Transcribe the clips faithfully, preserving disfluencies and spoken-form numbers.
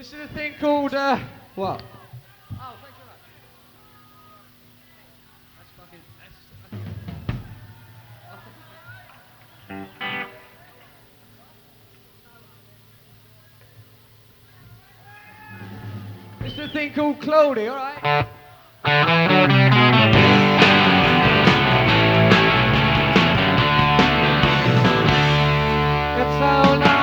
This is a thing called, uh, what? Oh, thanks very much. That's fucking, that's, this is a thing called Clody, alright? It's so long.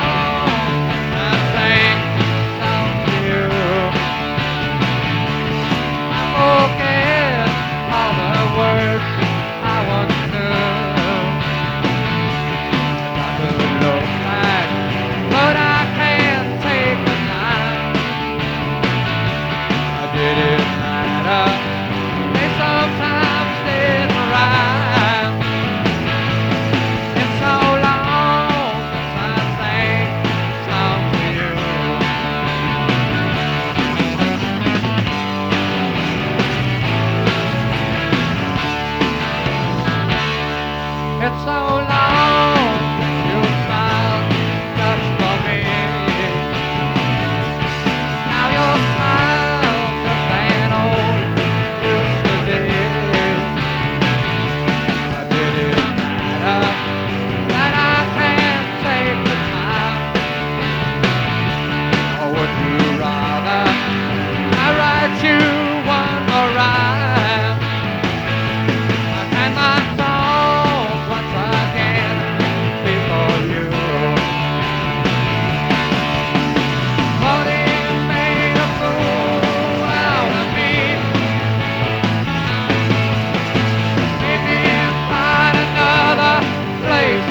It's so long since you smiled just for me. Now your smile's just an old used to be. But did it matter that I can't take the time? Or would you rather I write you one more rhyme? And my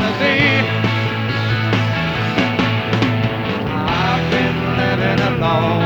long